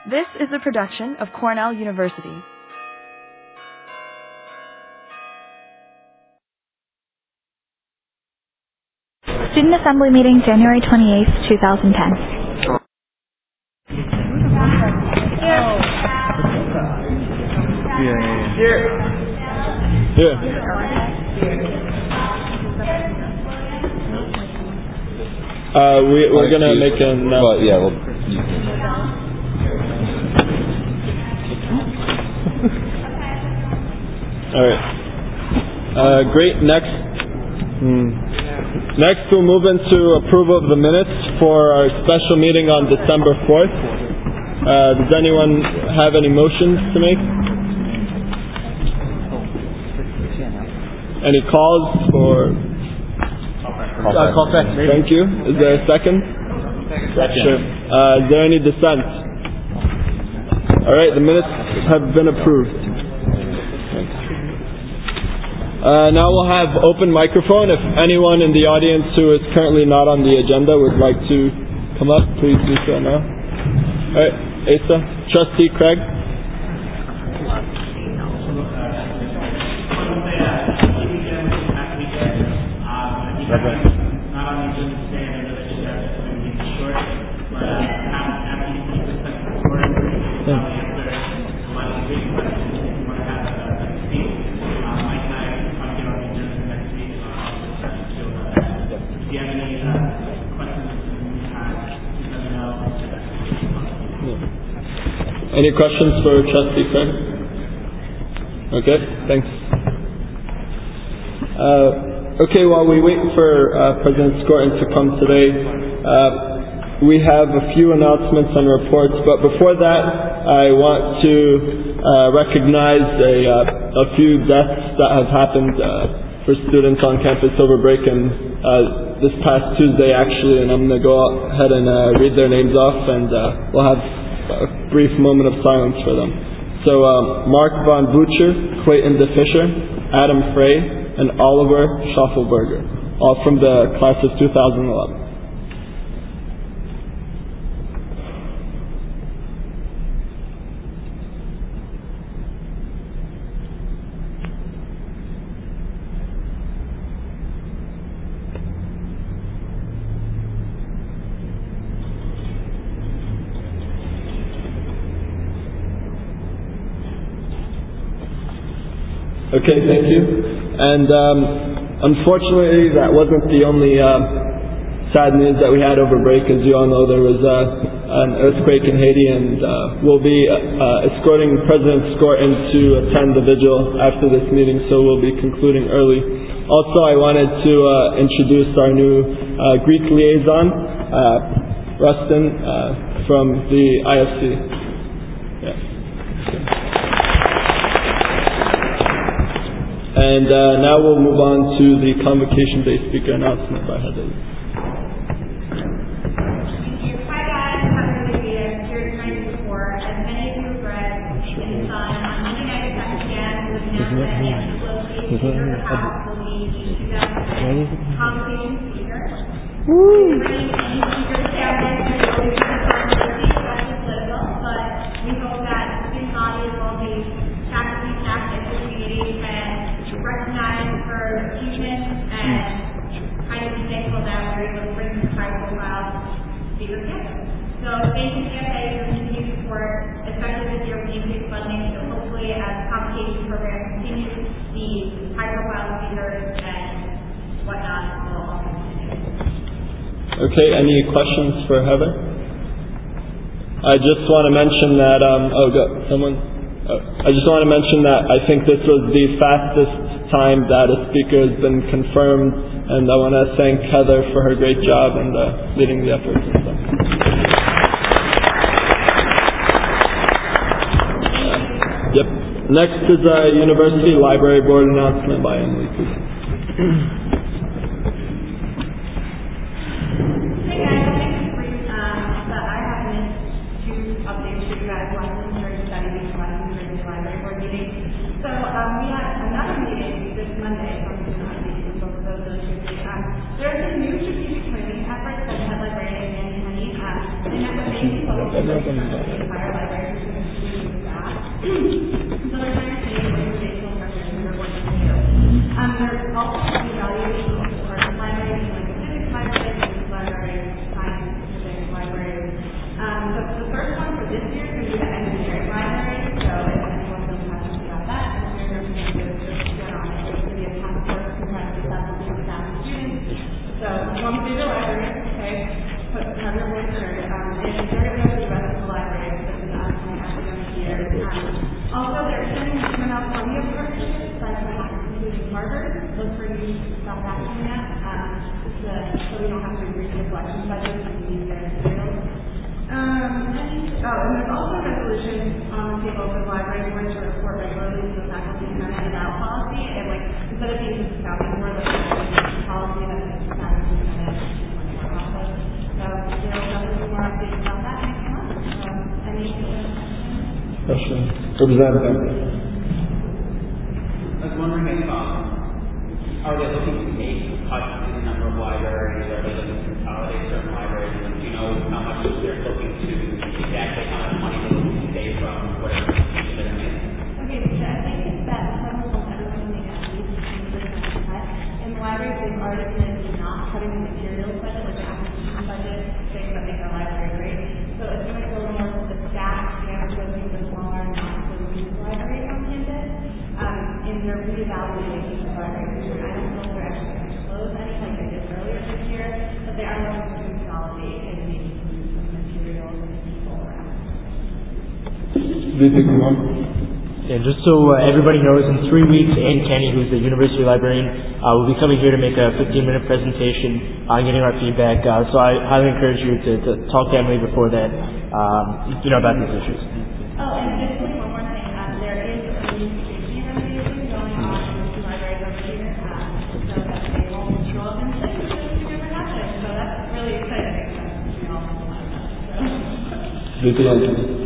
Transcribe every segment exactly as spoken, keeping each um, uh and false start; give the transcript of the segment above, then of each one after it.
This is a production of Cornell University. Student Assembly Meeting, January twenty-eighth, twenty ten. Yeah. Here. Yeah. Uh, we, we're going to make an... Uh, well, yeah, well... All right. Uh, great. Next... Hmm. Next, we'll move into approval of the minutes for our special meeting on December fourth. Uh, does anyone have any motions to make? Any calls for... Uh, call second. Thank you. Is there a second? Second. Sure. Uh, is there any dissent? All right, the minutes have been approved. Uh, now we'll have open microphone. If anyone in the audience who is currently not on the agenda would like to come up, please do so now. All right, Asa. Trustee Craig. Any questions for Trustee Craig? Okay, thanks. Uh, okay, while we wait for uh, President Skorton to come today, uh, we have a few announcements and reports, but before that, I want to uh, recognize a, uh, a few deaths that have happened uh, for students on campus over break, and uh, this past Tuesday actually, and I'm going to go ahead and uh, read their names off, and uh, we'll have a brief moment of silence for them. So um, Mark Von Butcher, Clayton DeFisher, Adam Frey, and Oliver Schaffelberger, all from the class of two thousand eleven. Okay, thank you. And um, unfortunately, that wasn't the only uh, sad news that we had over break. As you all know, there was uh, an earthquake in Haiti, and uh, we'll be uh, escorting President Skorton to attend the vigil after this meeting, so we'll be concluding early. Also, I wanted to uh, introduce our new uh, Greek liaison, uh, Rustin, uh, from the I F C. Yeah. And uh, now we'll move on to the convocation-based speaker announcement by Heather. Hi guys, Heather Levias, here tonight before. As many of you have read in Sun, on Monday night at seven p.m. it was announced that Nancy Pelosi, Speaker of the House, will be the two thousand six convocation speaker. Woo! Any speakers down there who will be controversial, especially political, but we hope that the student body as well as the faculty, staff, and the community can recognized for achievement and kind of be thankful that we're able to bring this high profile speaker together. So thank you, C F A, for continued support, especially this year with increased funding. So hopefully as the convocation program continues, the high profile speakers and whatnot will all continue. Okay, any questions for Heather? I just want to mention that, um, oh, go, someone? Oh, I just want to mention that I think this was the fastest time that a speaker has been confirmed, and I want to thank Heather for her great job and uh, leading the efforts and stuff. Uh, yep. Next is a University Library Board announcement by Emily, please. There's a new strategic planning effort that's led by Randy Sullivan, the entire library So they're trying to change organizational structures and they're working to do. Um, they're also evaluating or libraries, like civic libraries, and libraries, science-specific libraries. Um, so the first one for this year is going to be the engineering library. So if anyone feels passionate about that, if you're going to do this, just get on it. It's going to be a task force comprised of faculty, staff, and students. So you want to do the library, okay? Put have your voice heard. Um, and it's very good for the rest of the library, so it's not only academic year. Um, also, they're extending the Cornell Columbia partnerships, like including Harvard. Look for you to stop asking that, um, to, so we don't have to agree to the collection budget and use their materials. Um, and, oh, and there's also a resolution on the table for the library board to report regularly to the faculty and Senate about policy. And like instead of being just scouting more, like policy that the faculty and Senate more process. So there will definitely be more updates about that next month. Um, any question? Representative. I was wondering if um, are they looking to make cuts in the number of libraries? Are they looking to consolidate certain libraries? And do you know how much they're looking to exactly how much money they're looking to save from whatever decision they're making? Okay, so I think it's that some of them everyone make at least twenty percent cut. In the libraries, they've already committed to not cutting the materials budget, like the acquisition budget, things that make our library great. So it's going to go more to the staff, the average was the smaller and not so used libraries on campus. Um, in their reevaluation of libraries, I don't know if they're actually going to close any like they did earlier this year, but they are looking to consolidate and maybe use some materials and people around. Do you think more? Yeah, just so uh, everybody knows, in three weeks, Ann Kenny, who's the university librarian, uh, will be coming here to make a fifteen minute presentation on getting our feedback. Uh, so I highly encourage you to, to talk to Emily before that, um, you know, about these issues. Oh, and additionally, one more thing. Um, there is a new safety remediation going on in the two libraries over here, um, so that they won't show up in places that we never happened. So that's really exciting. We all know about that. So.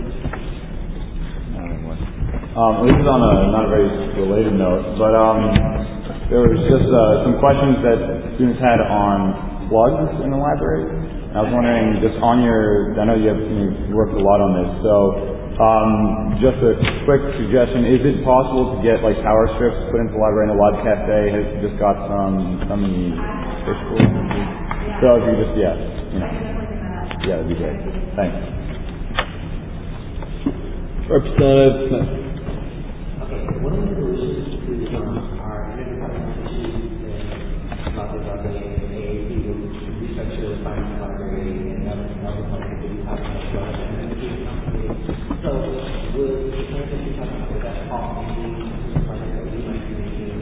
Um, this is on a not a very related note, but um, there was just uh, some questions that students had on plugs in the library. I was wondering, just on your, I know you have you worked a lot on this, so um, just a quick suggestion: is it possible to get like power strips put into the library? And the Lab Cafe has just got some some in the fish pool. So if you just yeah, you know, yeah, that'd be great. Thanks. Representative Smith. One of the solutions to um, our interdepartmental issues about the library and A A C will restructure the science library and other departments to be talking about and so will the science be talking about that policy department that we might be making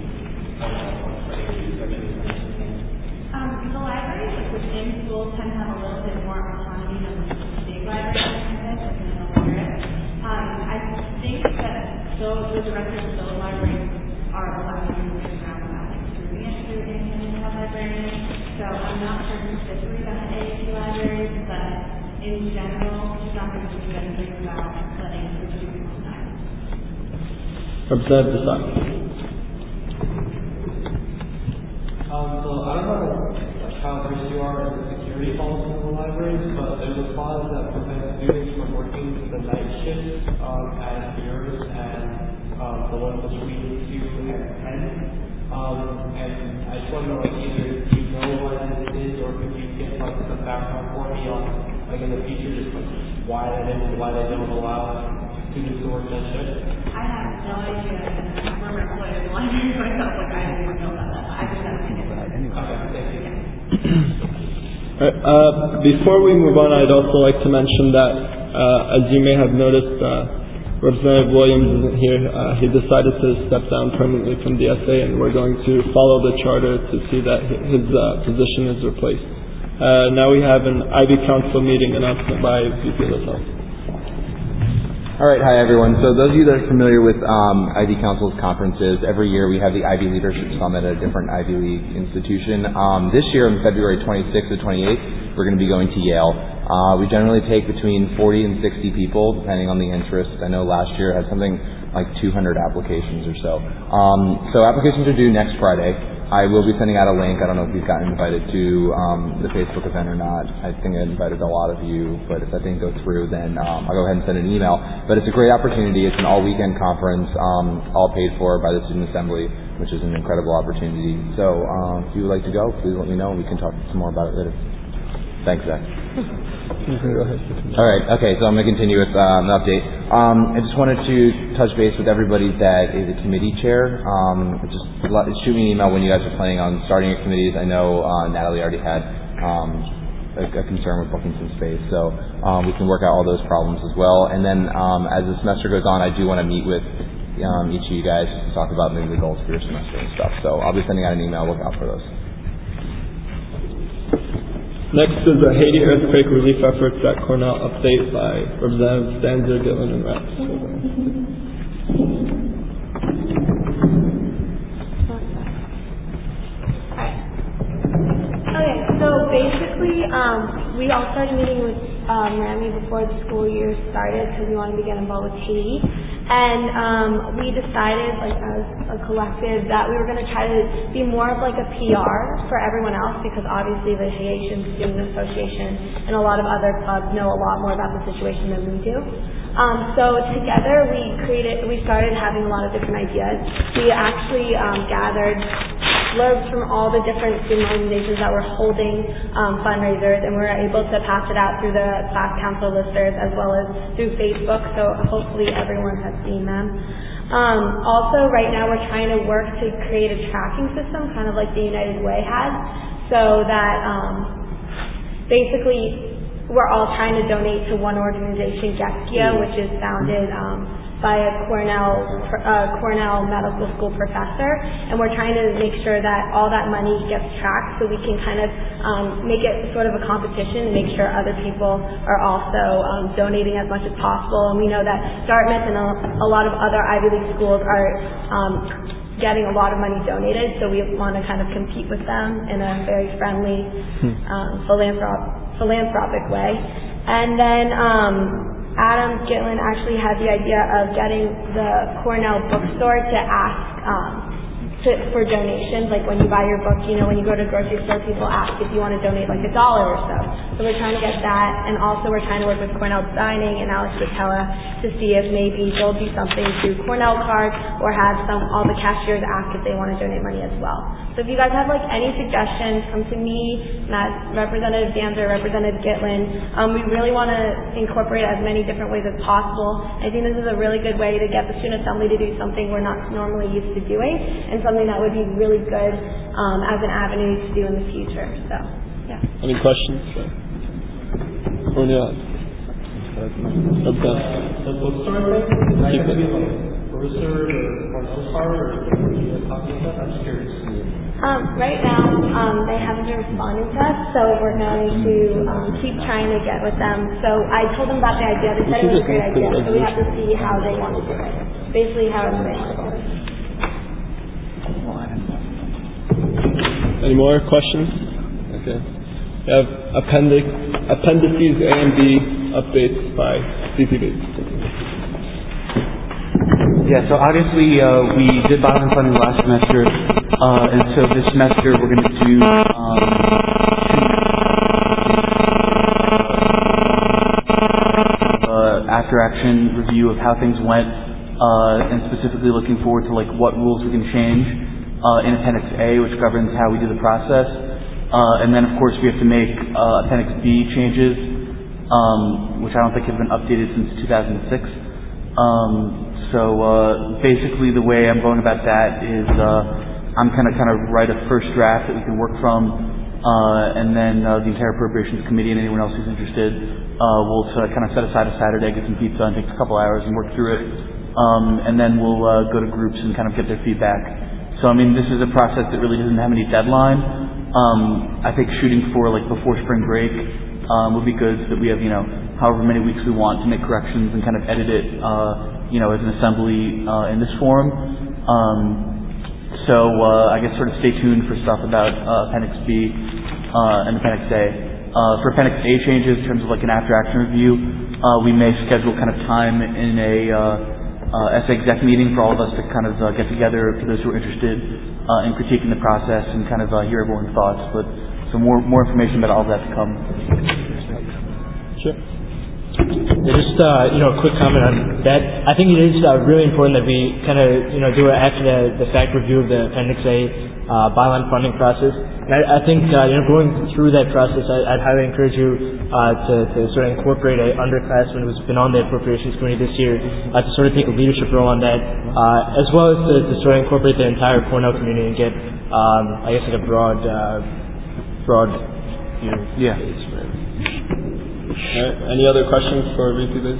Um, the libraries like within schools tend to have a little bit more autonomy than the big libraries on campus, like in the Lyric. Um, I think that those the directors of those libraries are allowed to move around without like approving it through independent librarians. So I'm not sure specifically about the A A C libraries, but in general, it's not going to do anything about letting the students on that. Representative Desai. Um, so I don't know like, how versed you are in the security policy in the libraries, but there's a clause that prevents students from working the night shift um, as mirrors and um, the one between two and ten. Um, and I just want to know, like, either do you know what this is, or could you get like some background for me on, like, in the future, just like why that is and why they don't allow students to work that shift? I have no idea. I'm a former employee of the library myself. Like I didn't even know about that. I just have an idea. Okay, thank you. Uh, before we move on, I'd also like to mention that, uh, as you may have noticed, uh, Representative Williams isn't here. Uh, he decided to step down permanently from the S A, and we're going to follow the charter to see that his uh, position is replaced. Uh, now we have an I B Council meeting announcement by V P LaSalle. All right, hi everyone. So those of you that are familiar with um, I B Council's conferences, every year we have the Ivy Leadership Summit at a different Ivy League institution. Um, this year on February twenty-sixth to twenty-eighth, we're going to be going to Yale. Uh, we generally take between forty and sixty people, depending on the interest. I know last year had something like two hundred applications or so. Um, so applications are due next Friday. I will be sending out a link. I don't know if you've gotten invited to um, the Facebook event or not. I think I invited a lot of you, but if that didn't go through, then um, I'll go ahead and send an email. But it's a great opportunity. It's an all-weekend conference, um, all paid for by the Student Assembly, which is an incredible opportunity. So um, if you would like to go, please let me know, and we can talk some more about it later. Thanks, Zach. Go ahead. All right. Okay. So I'm going to continue with um, an update. Um, I just wanted to touch base with everybody that is a committee chair. Um, just let, shoot me an email when you guys are planning on starting your committees. I know uh, Natalie already had um, a, a concern with booking some space, so um, we can work out all those problems as well. And then um, as the semester goes on, I do want to meet with um, each of you guys to talk about maybe the goals for your semester and stuff. So I'll be sending out an email. Look out for those. Next is the Haiti earthquake relief efforts at Cornell update by Representatives Stanzer, Gitlin, and Reps. Okay, so basically, um, we all started meeting with um, Rami before the school year started because we wanted to get involved with Haiti. And um, we decided, like as a collective, that we were going to try to be more of like a P R for everyone else, because obviously the Haitian Student Association and a lot of other clubs know a lot more about the situation than we do. Um, so together we created, we started having a lot of different ideas. We actually um, gathered blurbs from all the different student organizations that were holding um, fundraisers, and we were able to pass it out through the class council listserv as well as through Facebook, so hopefully everyone has seen them. Um, also, right now we're trying to work to create a tracking system, kind of like the United Way has, so that um, basically we're all trying to donate to one organization, Geskia, which is founded um, by a Cornell uh, Cornell Medical School professor, and we're trying to make sure that all that money gets tracked, so we can kind of um, make it sort of a competition to make sure other people are also um, donating as much as possible. And we know that Dartmouth and a, a lot of other Ivy League schools are um, getting a lot of money donated, so we want to kind of compete with them in a very friendly, um, philanthrop- philanthropic way. And then um, Adam Gitlin actually had the idea of getting the Cornell bookstore to ask um, to, for donations. Like when you buy your book, you know, when you go to a grocery store, people ask if you want to donate like a dollar or so. So we're trying to get that, and also we're trying to work with Cornell Dining and Alex Vitella to see if maybe they'll do something through Cornell Card, or have some all the cashiers ask if they want to donate money as well. So if you guys have like any suggestions, come to me, Matt, Representative Danzer, Representative Gitlin. Um, we really want to incorporate as many different ways as possible. I think this is a really good way to get the Student Assembly to do something we're not normally used to doing, and something that would be really good um, as an avenue to do in the future. So, yeah. Any questions? Or not? Okay. The bookstore thing, is that going to be like Brewster or Cornell Card, or what are you talking about? I'm just curious. Um, right now, um, they haven't been responding to us, so we're going to um, keep trying to get with them. So I told them about the idea. They said it was a great idea, so we have to see how they want to do it. Basically, how they want to do it. Any more questions? Okay. We have appendix, appendices A and B updates by C C B. Yeah, so obviously uh, we did bottom funding last semester, uh, and so this semester we're going to do um, uh, after action review of how things went, uh, and specifically looking forward to like what rules we can change uh, in Appendix A, which governs how we do the process. Uh, and then, of course, we have to make uh, Appendix B changes, um, which I don't think have been updated since two thousand six. Um, so uh, basically, the way I'm going about that is uh, I'm kind of kind of write a first draft that we can work from, uh, and then uh, the entire Appropriations Committee and anyone else who's interested uh, will uh, kind of set aside a Saturday, get some pizza, and take a couple hours and work through it, um, and then we'll uh, go to groups and kind of get their feedback. So, I mean, this is a process that really doesn't have any deadline. Um, I think shooting for like before spring break um, would be good, so that we have, you know, however many weeks we want to make corrections and kind of edit it, uh, you know, as an assembly uh, in this forum. Um, so uh, I guess sort of stay tuned for stuff about uh, Appendix B uh, and Appendix A. Uh, for Appendix A changes, in terms of like an after-action review, uh, we may schedule kind of time in a uh, uh, S A exec meeting for all of us to kind of uh, get together, for those who are interested, uh, and critiquing the process and kind of uh, hear everyone's thoughts. But so more more information about all of that to come. Sure. Yeah, just uh, you know, a quick comment on that. I think it is uh, really important that we kind of you know do it after the, the fact review of the Appendix A uh, byline funding process. And I, I think uh, you know going through that process, I, I'd highly encourage you uh, to, to sort of incorporate an underclassman who's been on the Appropriations Committee this year uh, to sort of take a leadership role on that, uh, as well as to, to sort of incorporate the entire Cornell community and get um, I guess like a broad uh, broad you know yeah. All right. Any other questions for V P Bates?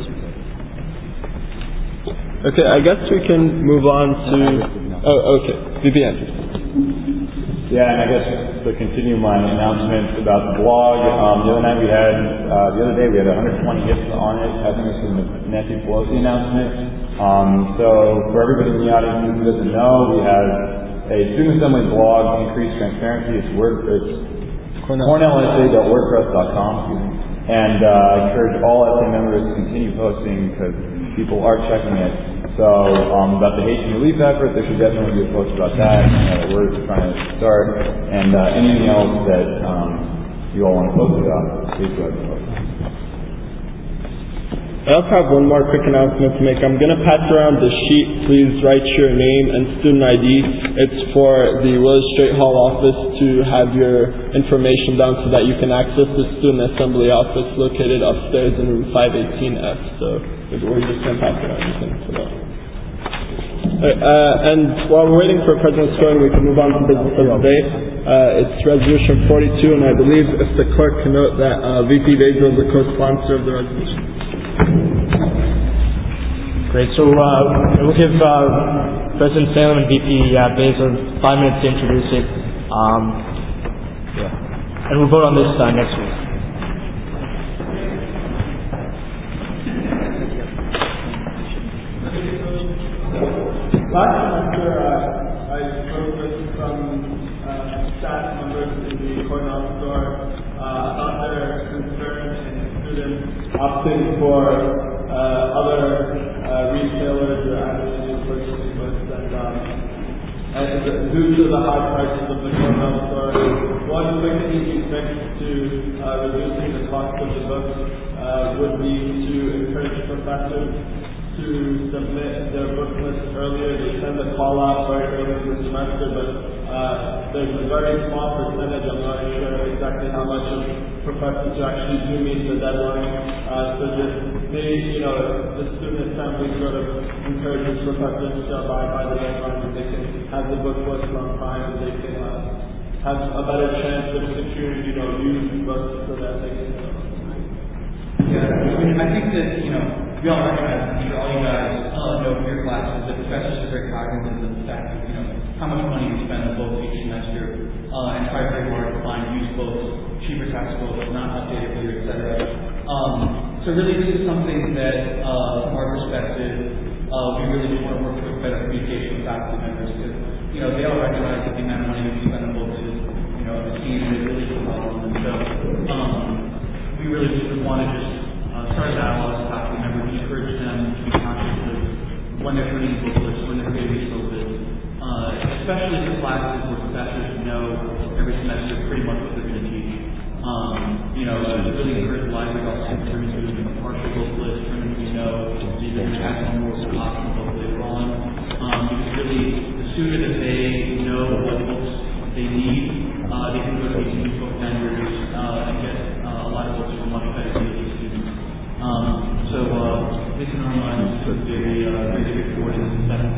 Okay, I guess we can move on to. Oh, okay, V P Andrews. Yeah, and I guess to continue my announcement about the blog, um, the other night we had, uh, the other day we had one hundred twenty hits on it. I think it's from the Nancy Pelosi announcement. Um, so for everybody in the audience who doesn't know, we have a Student Assembly blog, Increased Transparency. It's word, it's cornell s a dot wordpress dot com. And uh, I encourage all S A members to continue posting because people are checking it. So um, about the Haitian relief effort, there should definitely be a post about that. You know, we're trying to start. And uh, anything else that um, you all want to post about, please go ahead and post. I also have one more quick announcement to make. I'm going to pass around the sheet. Please write your name and student I D. It's for the Willis Straight Hall office to have your information down so that you can access the Student Assembly office located upstairs in room five eighteen F. So we're just going to pass around anything for that. Right, uh, and while we're waiting for President Scoring, we can move on to business of the day. Uh, it's Resolution forty-two, and I believe if the clerk can note that uh, V P Basil is the co-sponsor of the resolution. Great. So uh, we'll give uh, President Salem and V P uh, Basil five minutes to introduce it. Um, yeah. And we'll vote on this uh, next week. Last semester, uh, I spoke with some uh, staff members in the Cornell store uh, about their concerns in students opting for uh, other uh, retailers or avenues of purchasing books, and, um, and due to the high prices of the Cornell store, one quick and easy fix to uh, reducing the cost of the books uh, would be to encourage professors to submit their book list earlier. They send a call out very early in the semester, but uh, there's a very small percentage, I'm not sure exactly how much of professors who actually do meet the deadline. Uh, so just they, you know, the student assembly sort of encourages professors to abide by the deadline, and they can have the book list on time, and they can uh, have a better chance of securing, you know, used books so that they can. Uh, yeah, I mean, I think that, you know, we all recognize, I'm sure all you guys uh, know from your classes, that professors are very cognizant of the fact that, you know, how much money we spend on books each semester, uh, and try very hard to find used books, cheaper textbooks, not updated later, et cetera. Um, so really this is something that, uh, from our perspective, uh, we really just want to work towards better communication with faculty members, because, you know, they all recognize that the amount of money we spend on books is, you know, a scheme that really is a problem. And so, um, we really just want to just uh, start a dialogue with faculty members, encourage them to be conscious of when they're putting book lists, when they're creating these book lists, uh, especially for classes where professors know every semester pretty much what they're going to teach. Um, you know, uh, to really encourage the library also in terms of doing a partial book list, for them to know these are going to have one more optional book later on. Um, because really, the sooner that they know what books they need, uh, they can go to these book vendors uh, and get uh, a lot of books for much better deals for students. Um, so, uh, this in our minds is very, uh, very straightforward and that's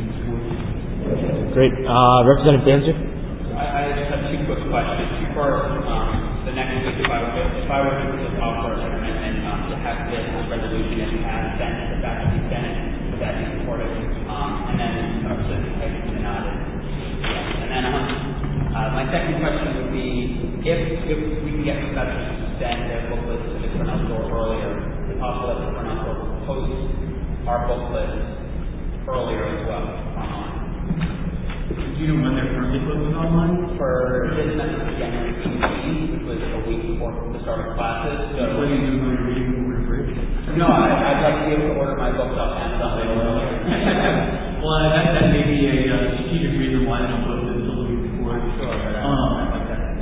Great. Uh, Representative Danzer? I, I just have two quick questions. First, um, the next week, if I were to, if I were to offer an amendment um, to have this resolution and have Senate, the faculty Senate, would that be supported? Um, and then, uh, so I can nod it. Yeah. And then, um, uh, my second question would be, if if we can get professors to send their book list to the Cornell store earlier, it's possible that the Cornell store will post our book list earlier as well online. Do you know when they're currently posted online? For this semester, January fifteenth, which was a week before the start of classes. So what do you do when you're reading the word bridge? No, I, I'd like to be able to order my books off Amazon a little earlier. Well, that, that may be a uh, strategic reason why they don't post it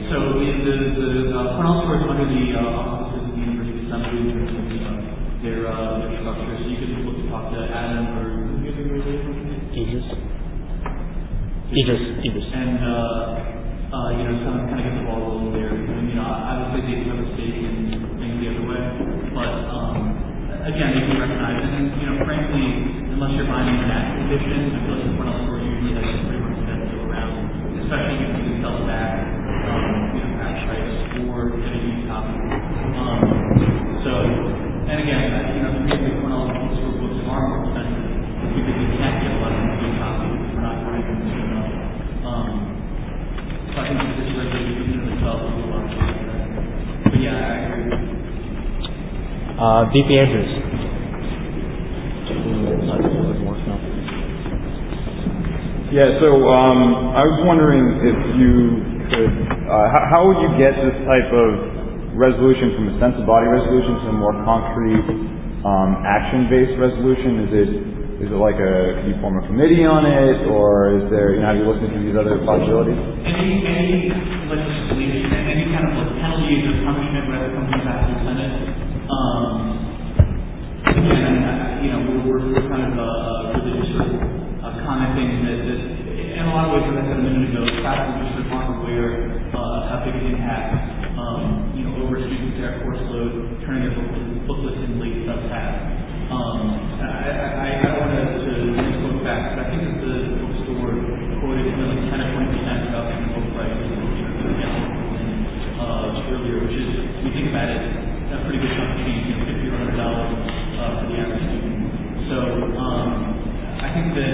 So the, the, the uh, Cornell Store is under the uh, offices of the University Assembly and uh, their, uh, their structure. So you can look to talk to Adam or Idris. Idris. Idris. And, uh, uh, you know, kind of, kind of get the ball rolling there. And, you know, obviously they do have a stake in things the other way. But, um, again, they can recognize it. And, you know, frankly, unless you're buying an actual edition, I feel like the Cornell Store usually has a pretty much event to go around, especially if you can sell it back, um, you know, perhaps price or get a used copy. Um, so, and again, you know, the reason the Cornell Store books are more expensive is because you can't get a lot of used copies. We're not running them soon enough. Um, so I think this regulation in itself will be a lot of fun. But yeah, I agree. Uh, V P Andrews. Yeah, so um, I was wondering if you could, uh, how, how would you get this type of resolution from a sense of body resolution to a more concrete um, action-based resolution? Is it is it like a, can you form a committee on it, or is there, you know, have you looked into these other possibilities? Any, any legislation, any kind of like penalties or punishment, whether it comes back to the Senate, um, and, uh, you know, we're, we're kind of uh, really just sort of uh, commenting that, that in a lot of ways, as I said a minute ago, faculty just aren't aware uh, of how big an impact, um, you know, over students their course load, turning their book, book list in late does have. Um, I, I, I don't want to, to look back, but I think that the bookstore quoted something like ten or twenty percent about the book prices uh, earlier, which is, if you think about it, a pretty good chunk of change, you know, fifty or one hundred dollars uh, for the average student. So um, I think that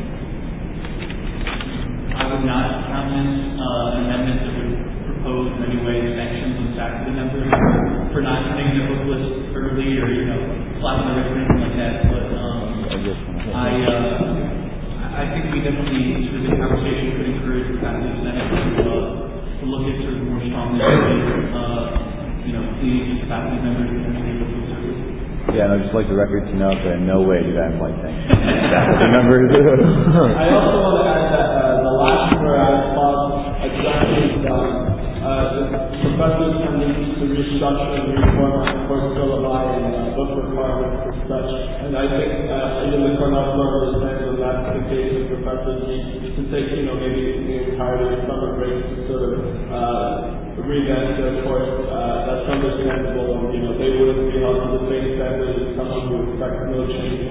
I would not countenance uh, an amendment that would propose in any way sanctions on faculty members for not turning their book list early or, you know, slapping the wrist or anything like that. But um, I uh, I think we definitely, through this conversation, could encourage the faculty and Senate to, uh, to look at sort of more strongly, uh, you know, please faculty members to turn their book list early. Yeah, and I'd just like the record to know that in no way did I invite sanctions. Faculty members. I also want to add that uh, the last whereas clause addresses um, uh, the professors' tendency to restructure and reform our course syllabi and uh, book requirements and such. And I think uh, even the Cornell Store understands that that's the case. The professors need to take, you know, maybe the entirety of summer break to sort of uh, revamp their course. Uh, that's understandable, and you know they wouldn't be held to the same standard as someone who expects no change.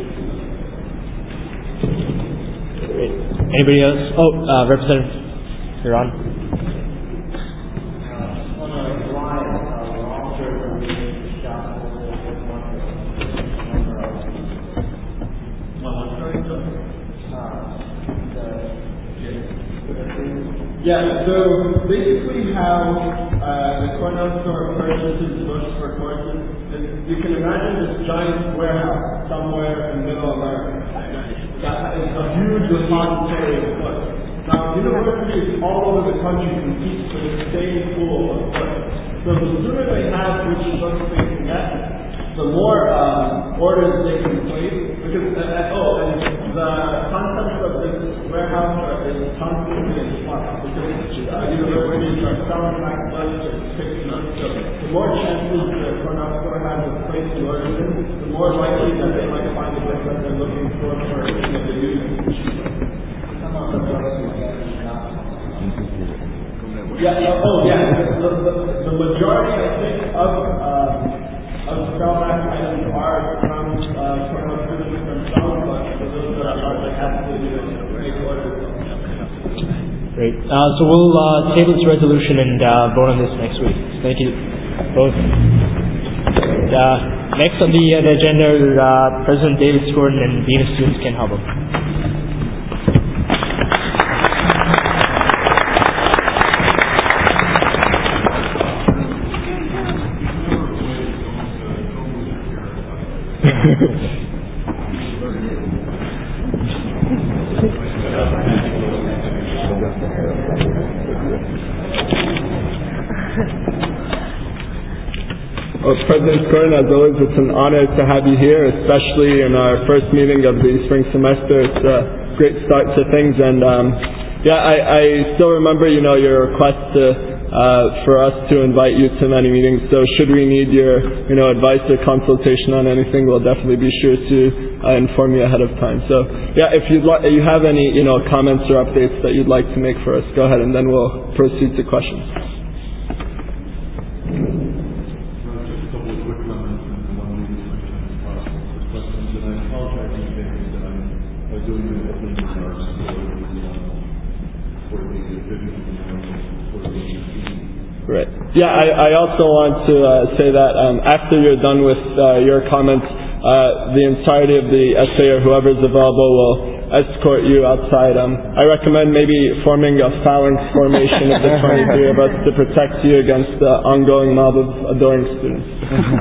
Great. Anybody else? Oh, uh, Representative, you're on. Yeah, so basically how uh, the Cornell Store purchases books for courses is you can imagine this giant warehouse somewhere in middle America. That is a huge repository of books. Now, universities all over the country compete for the same pool of books. So the sooner they have which books they can get, the more um, orders they can place. Because, uh, oh, and the concept of this warehouse is constantly in flux. Because uh, universities are selling back books or fixing up. So the more chances the Cornell Store has of placing orders in, the more likely that they might find the book that they're looking for for you know, the use. Yeah, oh yeah, the, the, the majority, I think, of um, of spellback items are from uh, Cornell students themselves, but for those that are like absolutely make orders. Great. Uh, so we'll uh, table this resolution and uh, vote on this next week. Thank you both. And, uh, next on the, uh, the agenda are uh, President David Gordon and Dean of Students Ken Hubble. Well, President Gordon, as always, it's an honor to have you here, especially in our first meeting of the spring semester. It's a great start to things, and um, yeah, I, I still remember, you know, your request to uh, for us to invite you to many meetings. So should we need your, you know, advice or consultation on anything, we'll definitely be sure to uh, inform you ahead of time. So yeah, if you'd li- you have any, you know, comments or updates that you'd like to make for us, go ahead, and then we'll proceed to questions. Right. Yeah, I, I also want to uh, say that um, after you're done with uh, your comments, uh, the entirety of the essay or whoever is available will escort you outside. Um, I recommend maybe forming a phalanx formation of the twenty-three of us to protect you against the ongoing mob of adoring students.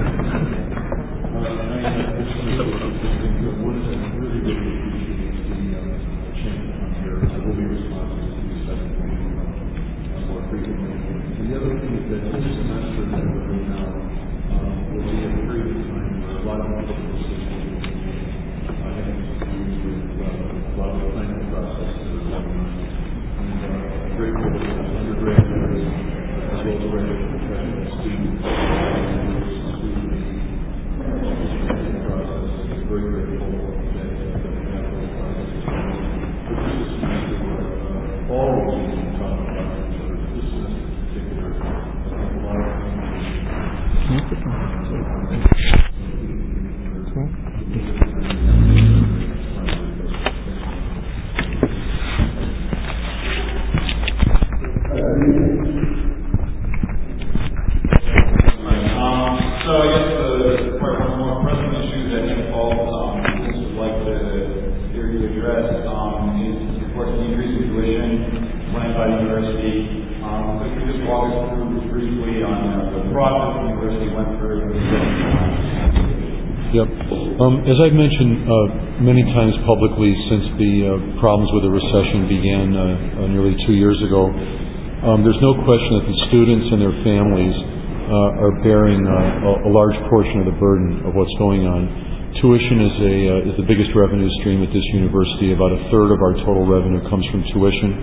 As I've mentioned uh, many times publicly since the uh, problems with the recession began uh, uh, nearly two years ago, um, there's no question that the students and their families uh, are bearing uh, a, a large portion of the burden of what's going on. Tuition is a uh, is the biggest revenue stream at this university. About a third of our total revenue comes from tuition,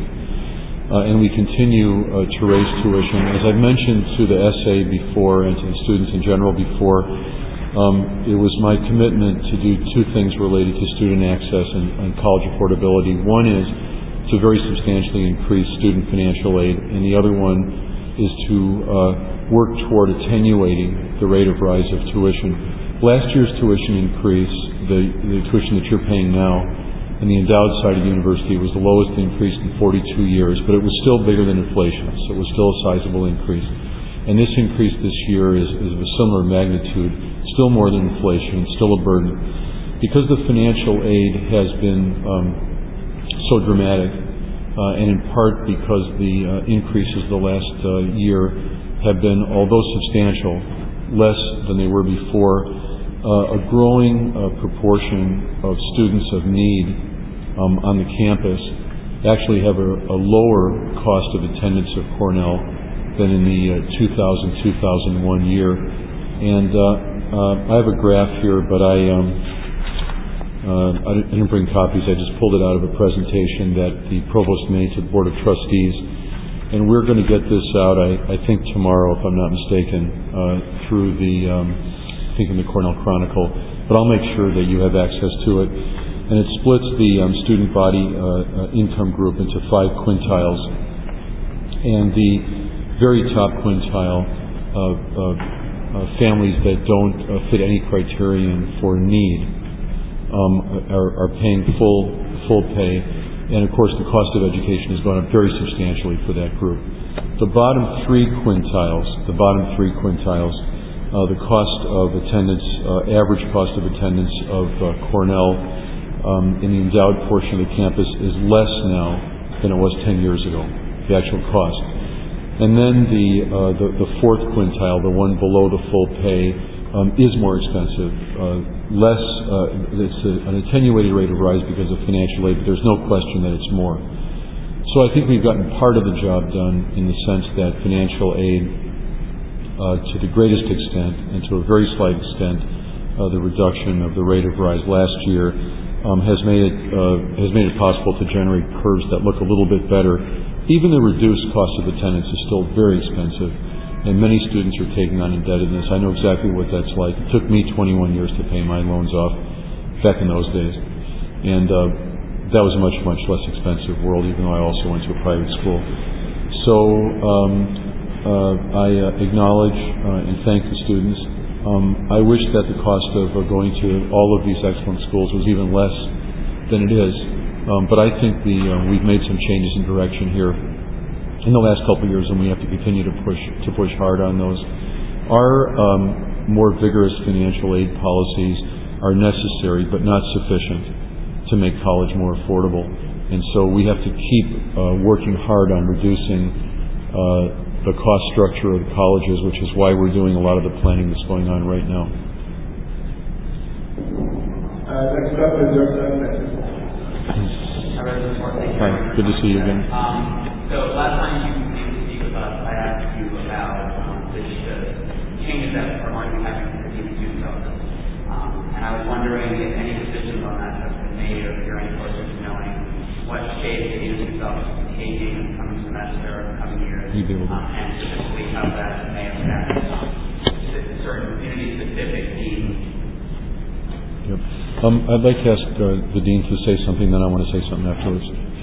uh, and we continue uh, to raise tuition. As I've mentioned to the S A before and to the students in general before, Um, it was my commitment to do two things related to student access and, and college affordability. One is to very substantially increase student financial aid, and the other one is to uh, work toward attenuating the rate of rise of tuition. Last year's tuition increase, the, the tuition that you're paying now, in the endowed side of the university was the lowest increase in forty-two years, but it was still bigger than inflation, so it was still a sizable increase. And this increase this year is, is of a similar magnitude, still more than inflation, still a burden. Because the financial aid has been um, so dramatic, uh, and in part because the uh, increases the last uh, year have been, although substantial, less than they were before, uh, a growing uh, proportion of students of need um, on the campus actually have a, a lower cost of attendance at Cornell than in the uh, two thousand two thousand one year. And uh, uh, I have a graph here, but I, um, uh, I didn't bring copies. I just pulled it out of a presentation that the provost made to the Board of Trustees. And we're going to get this out, I, I think, tomorrow, if I'm not mistaken, uh, through the, um, I think in the Cornell Chronicle. But I'll make sure that you have access to it. And it splits the um, student body uh, uh, income group into five quintiles. And the very top quintile of uh, uh, families that don't uh, fit any criterion for need um, are, are paying full full pay, and of course the cost of education has gone up very substantially for that group. The bottom three quintiles, the bottom three quintiles, uh, the cost of attendance, uh, average cost of attendance of uh, Cornell um, in the endowed portion of the campus is less now than it was ten years ago. The actual cost. And then the, uh, the the fourth quintile, the one below the full pay, um, is more expensive. Uh, less, uh, it's a, an attenuated rate of rise because of financial aid, but there's no question that it's more. So I think we've gotten part of the job done in the sense that financial aid, uh, to the greatest extent and to a very slight extent, uh, the reduction of the rate of rise last year um, has made it uh, has made it possible to generate curves that look a little bit better even the reduced cost of attendance is still very expensive, and many students are taking on indebtedness. I know exactly what that's like. It took me twenty-one years to pay my loans off back in those days, and uh, that was a much, much less expensive world, even though I also went to a private school. So um, uh, I uh, acknowledge uh, and thank the students. Um, I wish that the cost of uh, going to all of these excellent schools was even less than it is. Um, but I think the uh, we've made some changes in direction here in the last couple of years, and we have to continue to push to push hard on those. Our um, more vigorous financial aid policies are necessary, but not sufficient to make college more affordable. And so we have to keep uh, working hard on reducing uh, the cost structure of the colleges, which is why we're doing a lot of the planning that's going on right now. Uh, next up is your second. Hi, good to see you again. Um, so last time you came to speak with us, I asked you about um, the, the changes that are going to be happening to the student office. Um, and I was wondering if any decisions on that have been made, or if you're any closer to knowing what shape the student office is taking in the coming semester or coming years, um, and specifically how that may affect um, certain community-specific needs. Yep. Um, I'd like to ask uh, the Dean to say something, then I want to say something afterwards.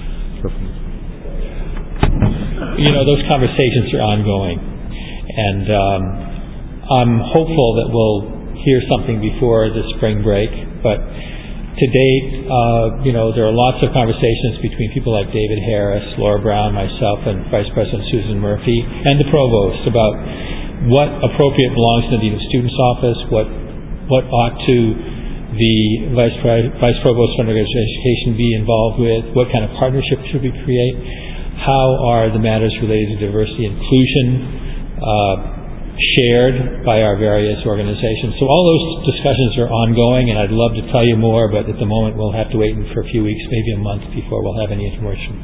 You know, those conversations are ongoing, and um, I'm hopeful that we'll hear something before the spring break, but to date, uh, you know, there are lots of conversations between people like David Harris, Laura Brown, myself, and Vice President Susan Murphy, and the Provost about what appropriate belongs to the Dean of Students Office, what what ought to the Vice, Vice Provost for Undergraduate Education be involved with, what kind of partnership should we create, how are the matters related to diversity and inclusion uh, shared by our various organizations. So all those discussions are ongoing, and I'd love to tell you more, but at the moment we'll have to wait for a few weeks, maybe a month, before we'll have any information.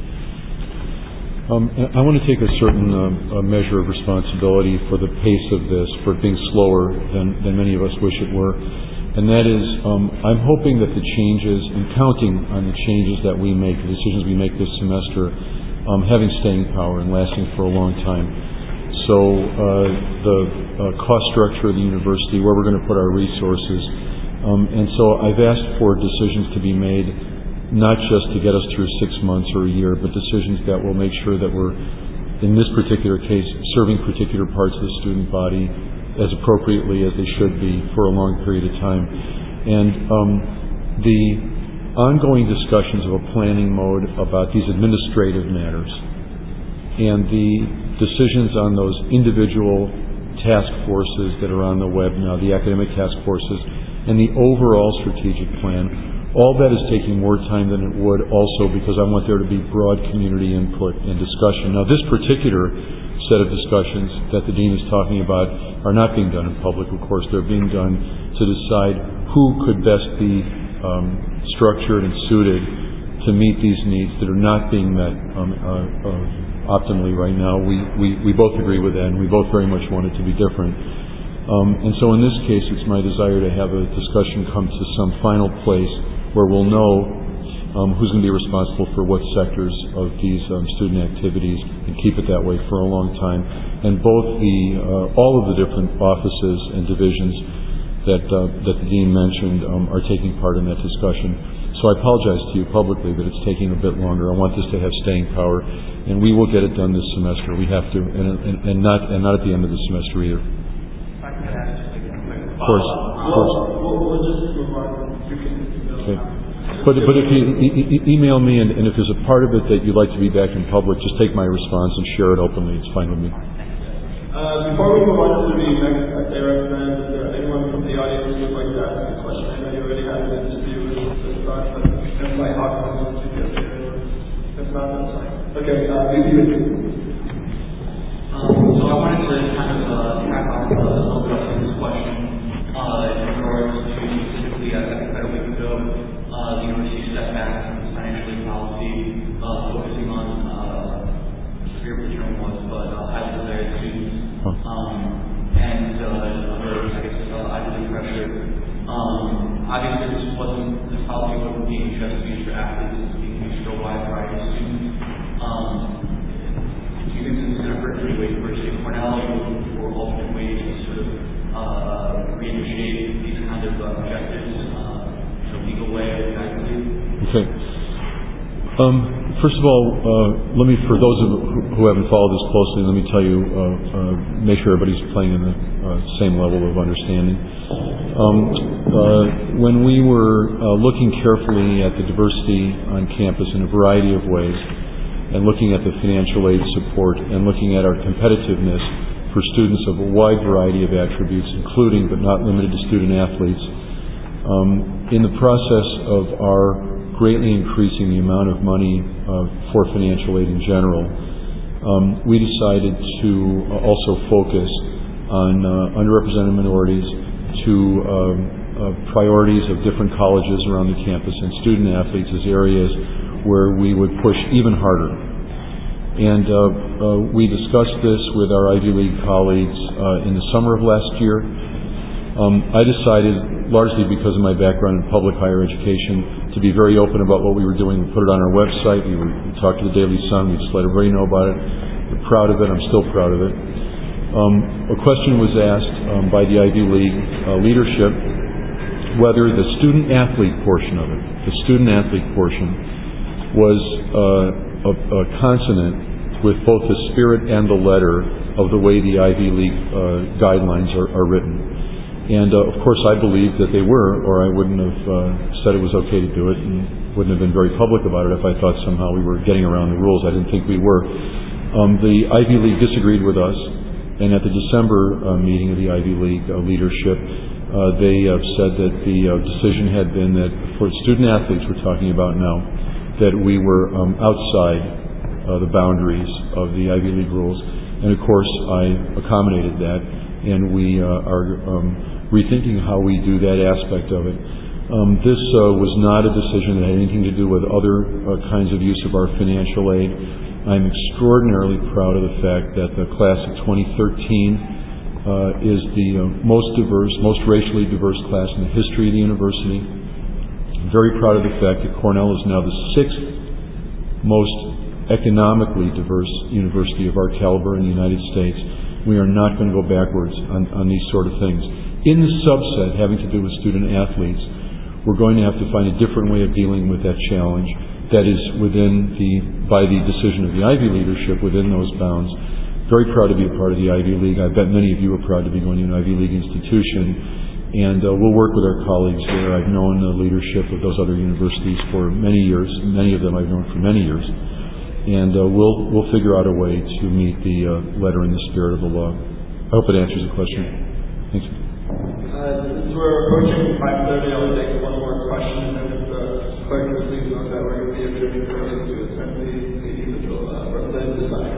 Um, I want to take a certain uh, a measure of responsibility for the pace of this, for it being slower than, than many of us wish it were. And that is, um, I'm hoping that the changes, and counting on the changes that we make, the decisions we make this semester, um, having staying power and lasting for a long time. So uh, the uh, cost structure of the university, where we're going to put our resources. Um, and so I've asked for decisions to be made, not just to get us through six months or a year, but decisions that will make sure that we're, in this particular case, serving particular parts of the student body as appropriately as they should be for a long period of time. And um, the ongoing discussions of a planning mode about these administrative matters and the decisions on those individual task forces that are on the web now, the academic task forces, and the overall strategic plan, all that is taking more time than it would also because I want there to be broad community input and discussion. Now, this particular set of discussions that the Dean is talking about are not being done in public, of course. They're being done to decide who could best be um, structured and suited to meet these needs that are not being met um, uh, uh, optimally right now. We, we, we both agree with that, and we both very much want it to be different. Um, and so in this case, it's my desire to have a discussion come to some final place where we'll know Um, who's going to be responsible for what sectors of these um, student activities, and keep it that way for a long time. And both the uh, all of the different offices and divisions that uh, that the Dean mentioned um, are taking part in that discussion. So I apologize to you publicly that it's taking a bit longer. I want this to have staying power, and we will get it done this semester. We have to, and, and, and not and not at the end of the semester either. Of course, of course. Okay. But, but if you e- e- email me, and, and if there's a part of it that you'd like to be back in public, just take my response and share it openly. It's fine with me. Uh, before we move on to the next S A representative, is there anyone from the audience who would like to ask a question? I know you already had an interview with this thought, but if my hawk wants to get there, if not, that's fine. Okay, uh, maybe you can. Um, so I wanted to kind of uh, tack on a little bit of this question uh, in regards to specifically, I think about a week ago, Uh, the university stepped back from financial aid policy, uh, focusing on, uh, I forget what the term was, but uh, highly desired students, um, and uh, other, I guess, uh, Ivy League pressure. Um, obviously, this wasn't, this policy wasn't being just used for athletes, it was being used for a wide variety of students. Um, there any way to bridge to Cornell? Are you looking for alternate ways to sort of uh, reinitiate these kind of uh, objectives uh, in a legal way with faculty? Okay. Um, first of all, uh, let me, for those of who, who haven't followed this closely, let me tell you, uh, uh, make sure everybody's playing in the uh, same level of understanding. Um, uh, when we were uh, looking carefully at the diversity on campus in a variety of ways, and looking at the financial aid support, and looking at our competitiveness for students of a wide variety of attributes, including but not limited to student athletes, um, in the process of our greatly increasing the amount of money uh, for financial aid in general, um, we decided to uh, also focus on uh, underrepresented minorities, to um, uh, priorities of different colleges around the campus and student athletes as areas where we would push even harder. And uh, uh, we discussed this with our Ivy League colleagues uh, in the summer of last year. Um, I decided, largely because of my background in public higher education, to be very open about what we were doing. We put it on our website. We, were, we talked to the Daily Sun. We just let everybody know about it. We're proud of it. I'm still proud of it. Um, a question was asked um, by the Ivy League uh, leadership whether the student-athlete portion of it, the student-athlete portion, was uh, a, a consonant with both the spirit and the letter of the way the Ivy League uh, guidelines are, are written. And uh, of course I believed that they were, or I wouldn't have uh, said it was okay to do it, and wouldn't have been very public about it if I thought somehow we were getting around the rules. I didn't think we were. Um, the Ivy League disagreed with us, and at the December uh, meeting of the Ivy League uh, leadership, uh, they uh, said that the uh, decision had been that for student athletes we're talking about now, that we were um, outside uh, the boundaries of the Ivy League rules. And of course I accommodated that, and we uh, are um, rethinking how we do that aspect of it. Um, this uh, was not a decision that had anything to do with other uh, kinds of use of our financial aid. I'm extraordinarily proud of the fact that the class of twenty thirteen uh, is the uh, most diverse, most racially diverse class in the history of the university. I'm very proud of the fact that Cornell is now the sixth most economically diverse university of our caliber in the United States. We are not going to go backwards on, on these sort of things. In the subset having to do with student athletes, we're going to have to find a different way of dealing with that challenge that is within the, by the decision of the Ivy leadership within those bounds. Very proud to be a part of the Ivy League. I bet many of you are proud to be going to an Ivy League institution. And uh, we'll work with our colleagues there. I've known the leadership of those other universities for many years. Many of them I've known for many years. And uh, we'll we'll figure out a way to meet the uh, letter and the spirit of the law. I hope it answers the question. Thanks. Uh, since we're approaching five thirty, I'll take one more question, and if the clerk would please note that we're going to be adjourning early to attend the individual uh, representative design.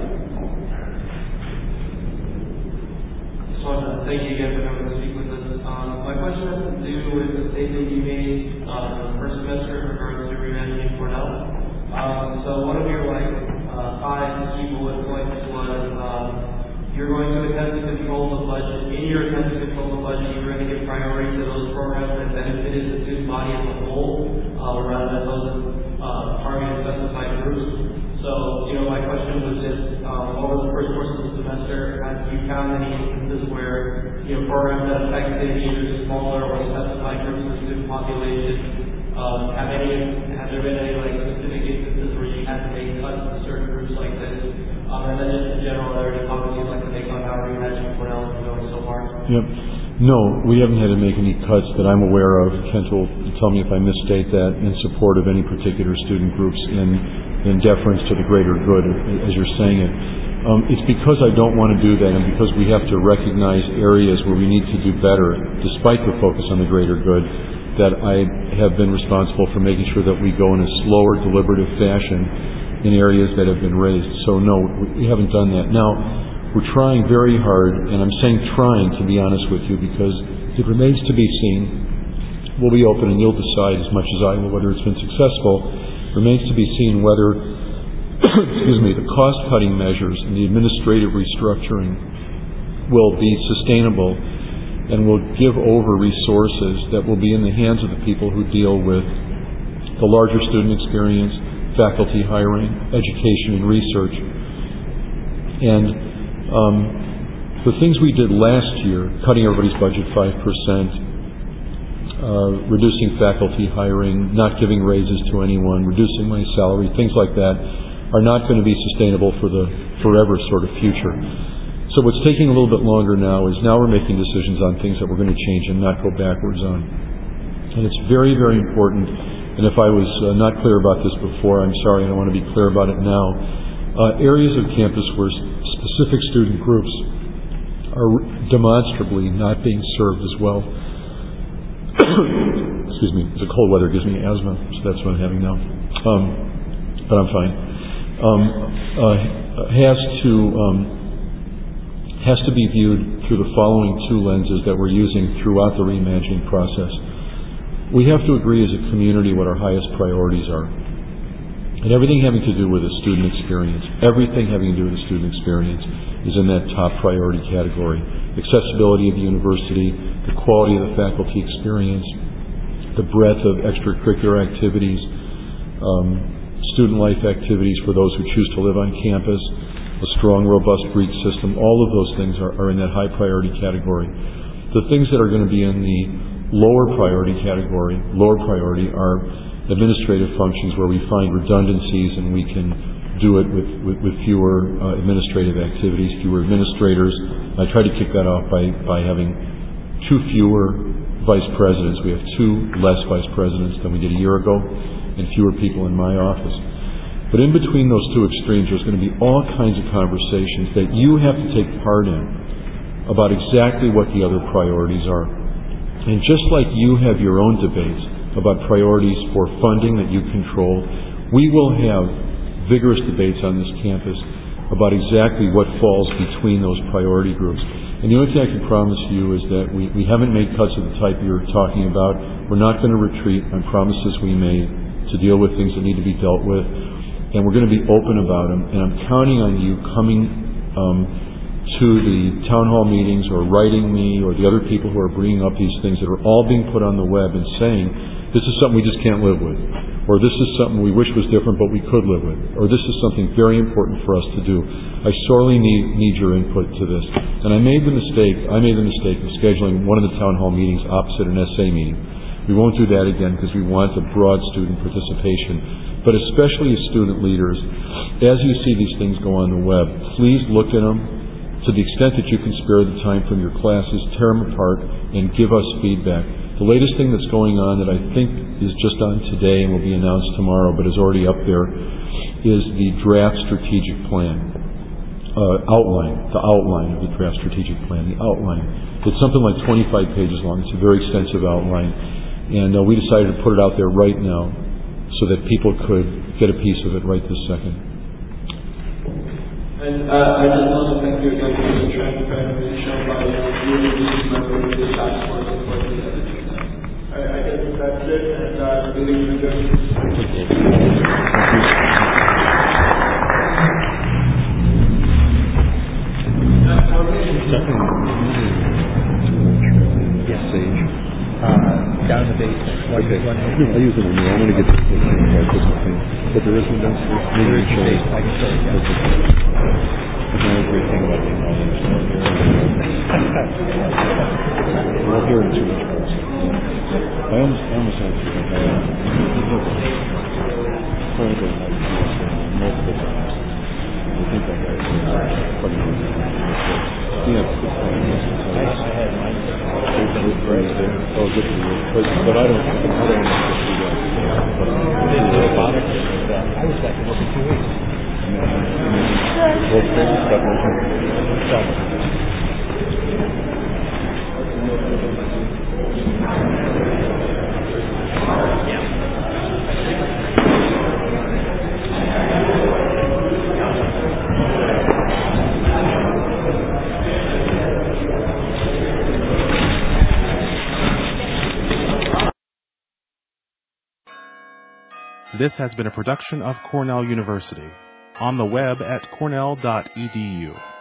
Just want to thank you again for coming to speak with us. Um, my question has to do with the statement you made uh, in the first semester in regards to remanaging Cornell. Um, so one of your like uh, five key bullet points was um, you're going to attempt to control the budget. In your attempt to control the budget, you're going to give priority to those programs that benefited the student body as a whole, uh, rather than those uh, targeted specified groups. So, you know, my question was just um, over the first course of the semester, have you found any instances where you know programs that affected either smaller or specified groups of the student population? Um, have any? Have there been any like specific instances where you had to make cuts to certain groups like this? Um, and then just in general, are there any comments you'd like to make on how reimagine Cornell is going so far? Yep. No, we haven't had to make any cuts that I'm aware of. Kent will tell me if I misstate that, in support of any particular student groups in in deference to the greater good, as you're saying it. Um, it's because I don't want to do that, and because we have to recognize areas where we need to do better, despite the focus on the greater good, that I have been responsible for making sure that we go in a slower, deliberative fashion in areas that have been raised. So no, we haven't done that. Now, we're trying very hard, and I'm saying trying to be honest with you, because it remains to be seen. We'll be open and you'll decide as much as I will whether it's been successful. It remains to be seen whether excuse me, the cost-cutting measures and the administrative restructuring will be sustainable and will give over resources that will be in the hands of the people who deal with the larger student experience, faculty hiring, education, and research. And Um, the things we did last year, cutting everybody's budget five percent, uh, reducing faculty hiring, not giving raises to anyone, reducing my salary, things like that, are not going to be sustainable for the forever sort of future. So what's taking a little bit longer now is now we're making decisions on things that we're going to change and not go backwards on. And it's very, very important. And if I was uh, not clear about this before, I'm sorry, I don't want to be clear about it now. Uh, areas of campus where specific student groups are demonstrably not being served as well. Excuse me, the cold weather gives me asthma, so that's what I'm having now. Um, but I'm fine. Um, uh, has to um, has to be viewed through the following two lenses that we're using throughout the reimagining process. We have to agree as a community what our highest priorities are. And everything having to do with the student experience, everything having to do with the student experience is in that top priority category. Accessibility of the university, the quality of the faculty experience, the breadth of extracurricular activities, um, student life activities for those who choose to live on campus, a strong, robust Greek system, all of those things are, are in that high priority category. The things that are going to be in the lower priority category, lower priority, are administrative functions where we find redundancies and we can do it with, with, with fewer uh, administrative activities, fewer administrators. I try to kick that off by, by having two fewer vice presidents. We have two less vice presidents than we did a year ago and fewer people in my office. But in between those two extremes, there's going to be all kinds of conversations that you have to take part in about exactly what the other priorities are. And just like you have your own debates about priorities for funding that you control, we will have vigorous debates on this campus about exactly what falls between those priority groups. And the only thing I can promise you is that we, we haven't made cuts of the type you're talking about. We're not going to retreat on promises we made to deal with things that need to be dealt with. And we're going to be open about them. And I'm counting on you coming um, to the town hall meetings or writing me or the other people who are bringing up these things that are all being put on the web and saying, this is something we just can't live with. Or this is something we wish was different but we could live with. Or this is something very important for us to do. I sorely need, need your input to this. And I made the mistake, I made the mistake of scheduling one of the town hall meetings opposite an S A meeting. We won't do that again because we want a broad student participation. But especially as student leaders, as you see these things go on the web, please look at them. To the extent that you can spare the time from your classes, tear them apart and give us feedback. The latest thing that's going on that I think is just on today and will be announced tomorrow, but is already up there, is the draft strategic plan. Uh, outline, the outline of the draft strategic plan, the outline. It's something like twenty-five pages long. It's a very extensive outline. And uh, we decided to put it out there right now so that people could get a piece of it right this second. And uh, I just want to thank you again for the transparency shown by you reducing my work with the task force and for the editing. I, I guess that's it, and I uh, believe in good. Yes, Sage. Uh, down in the basement. One, Okay. one, I use it on you. I want to get this thing right this thing. But there is one downstairs. Maybe There you is a show it. basement. I can show it, yeah. That's another great thing about being all in this stuff. We're all hearing too much about it. I almost, I almost had to think I am. Trying to go like this multiple times. I think that guy is funny. Yeah, it's good fun. I, I had mine. Right there. Oh, good for you. But, but I don't, I don't want to see that. But It didn't really bother me. I was back in work in two weeks. Well, crazy stuff like This has been a production of Cornell University. On the web at cornell dot e d u.